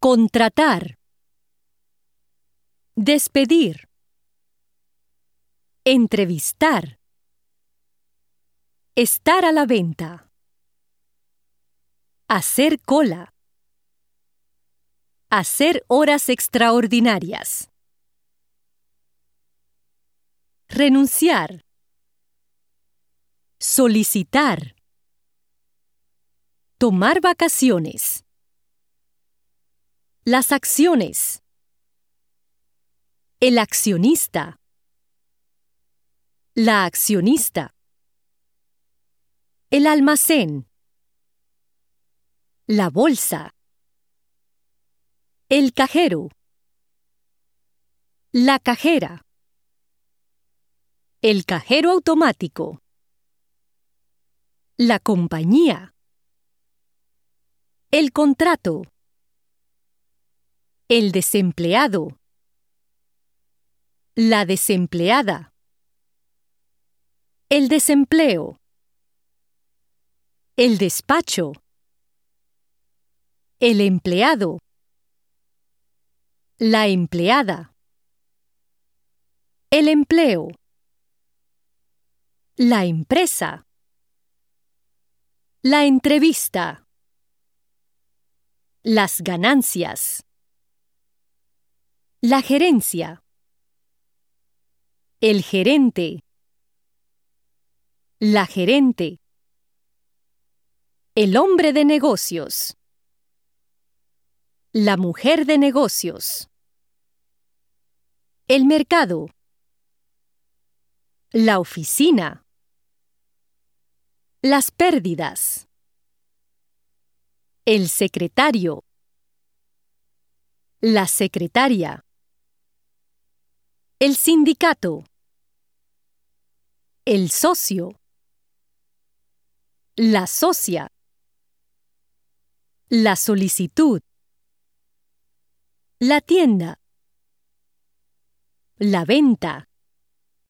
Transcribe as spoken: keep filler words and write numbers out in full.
Contratar. Despedir. Entrevistar. Estar a la venta. Hacer cola. Hacer horas extraordinarias. Renunciar. Solicitar. Tomar vacaciones. Las acciones. El accionista. La accionista. El almacén. La bolsa. El cajero. La cajera. El cajero automático. La compañía. El contrato. El desempleado. La desempleada. El desempleo. El despacho. El empleado. La empleada. El empleo. La empresa. La entrevista. Las ganancias. La gerencia. El gerente. La gerente. El hombre de negocios. La mujer de negocios. El mercado. La oficina. Las pérdidas. El secretario. La secretaria. El sindicato. El socio. La socia. La solicitud. La tienda. La venta.